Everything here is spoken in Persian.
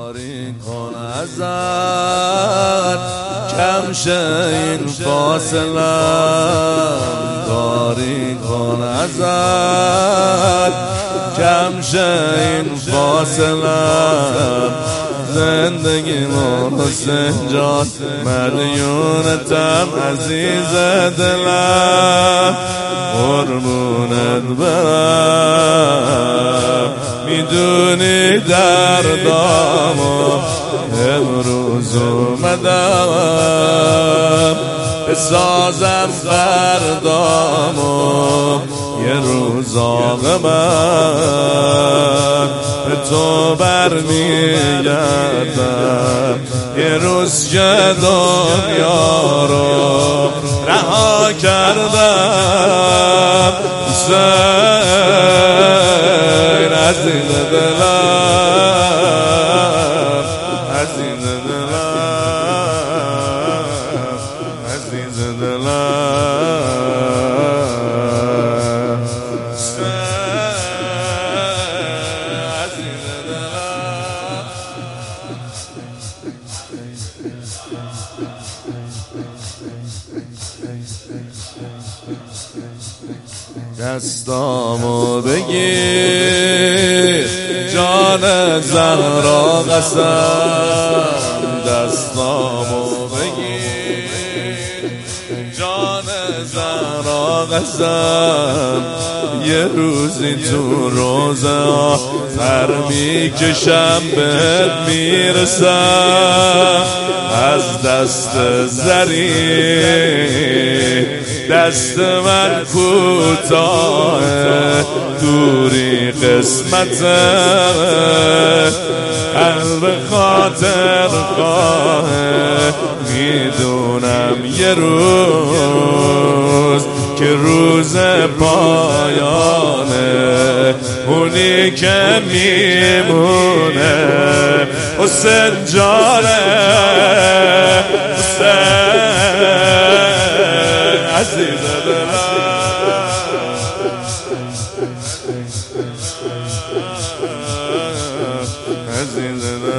کاری کن ازت کم شه این فاصله، کاری کن ازت کم شه این فاصله. زندگی ما حسین جان مدیونتم عزیز دلم، قربونت برم میدونی دردامو امروز اومدم بسازم فردامو یه روز آقا من به تو برمیگردم، یه روز که دنیا رو رها کردم. حسین عزیز دلم، عزیز دلم، عزیز دلم، عزیز دلم. دستامو بگیر جان زهرا قسم، دستامو بگیر جان زهرا قسم. یه روزی تو روزه سر میکشم بهت میرسم، از دست زری دست من کوتاه، دوری قسمته قلب خاطر خواه. میدونم یه روز که روز پایانه، اونی که میمونه حسین جانه، حسین عزیز دلم، عزیز دلم.